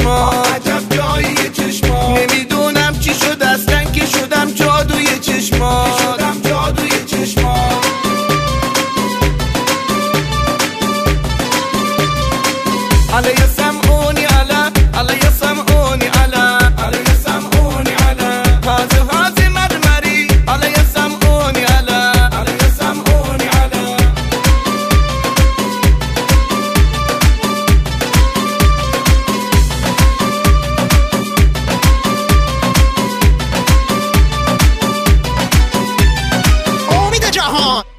چشما، عجب جایی چشما. نمیدونم چی شد اصلا که شدم جادوی چشما، شدم جادوی چشما. علی سمعونی علی، علی سمعونی علی، علی سمعونی علی. هازی هازی مرمری، علی سمعونی علی، علی سمعونی علی. امید جهان